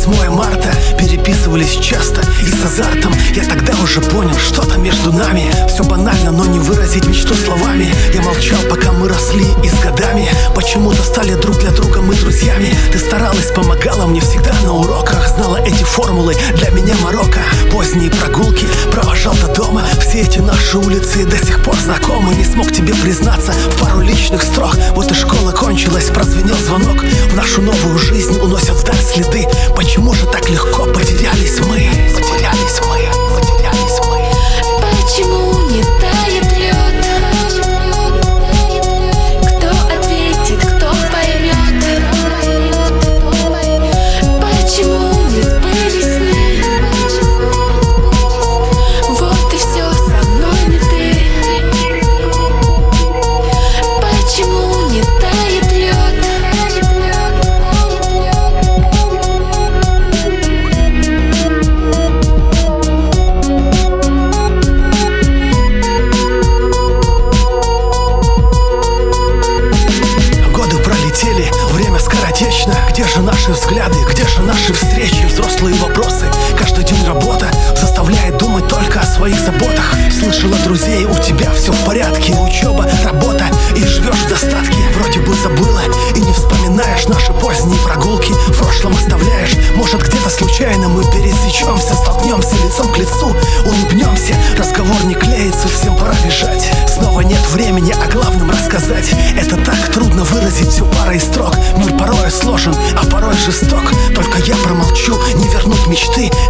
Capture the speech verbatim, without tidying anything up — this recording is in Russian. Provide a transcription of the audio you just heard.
восьмое марта переписывались часто и с азартом. Я тогда уже понял, что-то между нами. Все банально, но не выразить мечту словами. Я молчал, пока мы росли, и с годами почему-то стали друг для друга мы друзьями. Ты старалась, помогала мне всегда на уроках, знала эти формулы, для меня Марокко. Поздние прогулки провожал до дома. Все эти наши улицы до сих пор знакомы. Не смог тебе признаться в пару личных строк. Вот и школа кончилась, прозвенел звонок. В нашу новую жизнь уносят вдаль следы. Почему же так легко потерялись мы? Потерялись мы, потерялись мы. Почему не тает лед? Кто ответит, кто поймет? Почему не сбылись сны? Вот и все, со мной не ты. Почему не тает лед? Время скоротечно. Где же наши взгляды, где же наши встречи? Взрослые вопросы, каждый день работа заставляет думать только о своих заботах. Слышала друзей, у тебя все в порядке. Учеба, работа, и живешь в достатке. Вроде бы забыла и не вспоминаешь наши поздние прогулки. В прошлом оставляешь, может где-то случайно мы пересечемся, столкнемся лицом к лицу, улыбнемся. Разговор не клеится, всем пора бежать. Снова нет времени о главном рассказать. Это так трудно выразить все парой строк. Мир порой сложен, а порой жесток. Только я промолчу, не вернуть мечты.